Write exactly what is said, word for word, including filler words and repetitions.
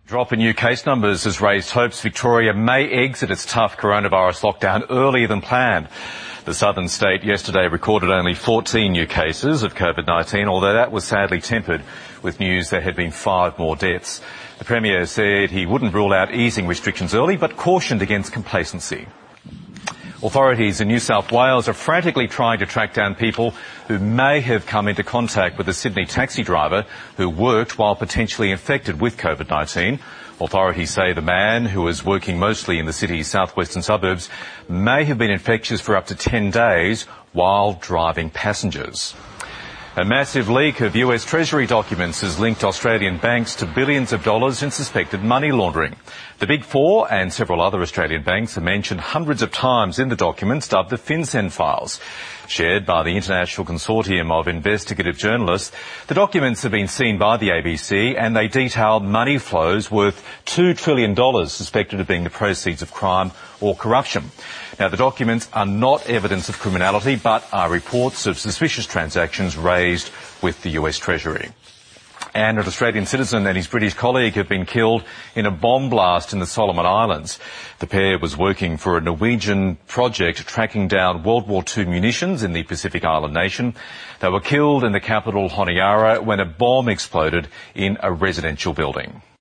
Drop in new case numbers has raised hopes Victoria may exit its tough coronavirus lockdown earlier than planned. The southern state yesterday recorded only fourteen new cases of COVID nineteen, although that was sadly tempered with news there had been five more deaths. The Premier said he wouldn't rule out easing restrictions early, but cautioned against complacency. Authorities in New South Wales are frantically trying to track down people who may have come into contact with a Sydney taxi driver who worked while potentially infected with COVID nineteen. Authorities say the man, who was working mostly in the city's southwestern suburbs, may have been infectious for up to ten days while driving passengers. A massive leak of U S Treasury documents has linked Australian banks to billions of dollars in suspected money laundering. The Big Four and several other Australian banks are mentioned hundreds of times in the documents dubbed the FinCEN files. Shared by the International Consortium of Investigative Journalists, the documents have been seen by the A B C and they detail money flows worth two trillion dollars suspected of being the proceeds of crime or corruption. Now, the documents are not evidence of criminality, but are reports of suspicious transactions raised with the U S Treasury. And an Australian citizen and his British colleague have been killed in a bomb blast in the Solomon Islands. The pair was working for a Norwegian project tracking down World War Two munitions in the Pacific Island nation. They were killed in the capital, Honiara, when a bomb exploded in a residential building.